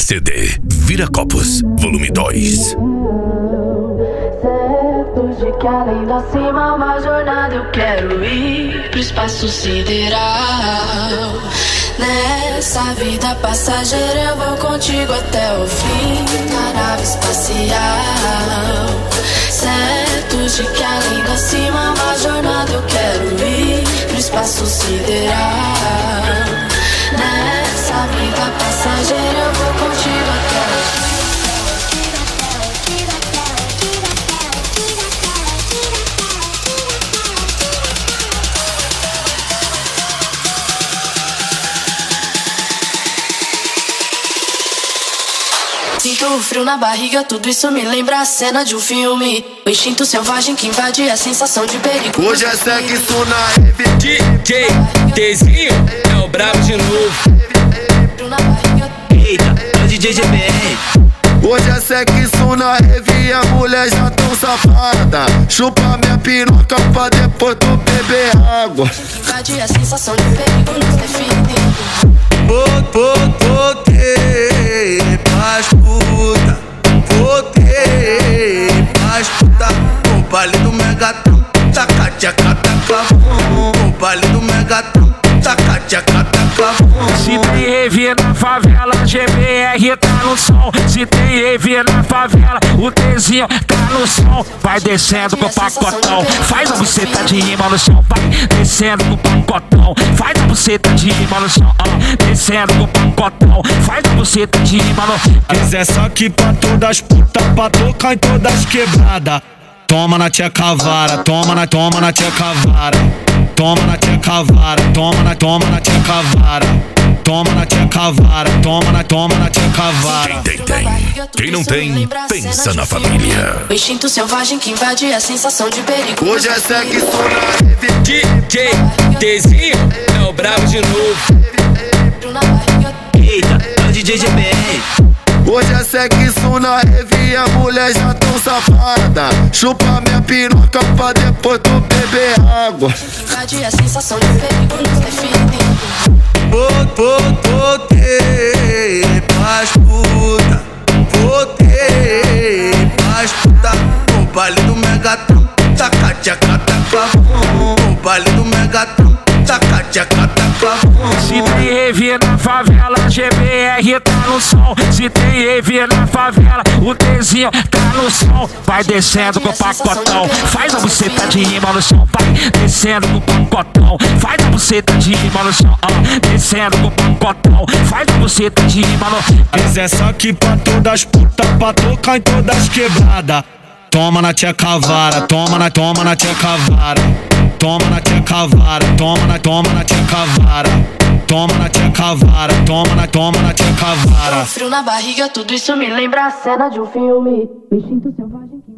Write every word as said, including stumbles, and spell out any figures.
C D Viracopos, volume dois. Certo de que além da cima uma jornada eu quero ir pro espaço sideral. Nessa vida passageira eu vou contigo até o fim da nave espacial. Certo de que além da cima uma jornada eu quero ir pro espaço sideral. Nessa vida passageira eu vou contigo até o fim. Sinto frio na barriga, tudo isso me lembra a cena de um filme. O instinto selvagem que invade a sensação de perigo. Hoje é sexo na rave. D J Tzinho é o brabo de novo. Eita, é o D J G B R. Hoje é sexo na rave e a mulher já tão safada. Chupa minha piroca pra depois tu beber água. Invade a sensação de perigo nos define. Voltei pras puta, voltei pras puta. O baile do Megatron, taca tchaca taca bom. O baile do Megatron, taca tchaca taca bom. Se tem rave na favela, G B R tá no som. Se tem rave na favela, o Tzinho tá no som. Vai descendo com o pacotão, faz a buceta de rima no chão. Vai descendo com o pacotão, faz a buceta de rima no chão. Ah, descendo com o pacotão, faz a buceta de rima no chão. Quiser só aqui pra todas as putas, pra tocar em todas quebradas. Toma na tia cavara, toma na, toma na tia cavara. Toma na tia cavara, toma na, toma na tia cavara. Toma na tia cavara, toma na, toma na tia cavara. Quem tem, tem. Quem não tem, pensa na família. O instinto selvagem que invade a sensação de perigo. Hoje é sexo na rave. D J Tzinho é o brabo de novo. Eita, é o D J G B R. Hoje é sexo na rave e a mulher já tão safada. Chupa minha piroca pra depois tu beber água. Invade a sensação de perigo nos define. Voltei pras puta, voltei pras puta. O baile do Megatron, taca tchaca taca bom. O baile do Megatron, taca tchaca taca bom. Se tem rave na favela, G B R tá no som. Se tem rave na favela, o Tzinho tá no som. Vai descendo com o pacotão, faz a buceta de rima no chão. Vai descendo com o pacotão, faz a buceta de rima no chão. Ah, descendo com o pacotão, faz a buceta de rima no chão. Quiser só aqui pra todas as putas, pra tocar em todas quebradas. Toma na tia cavara, toma na, toma na tia cavara. Toma na tia cavara, toma na, toma na tia cavara. Toma na tia cavara, toma na, toma na tia cavara. Frio na barriga, tudo isso me lembra a cena de um filme. O instinto selvagem que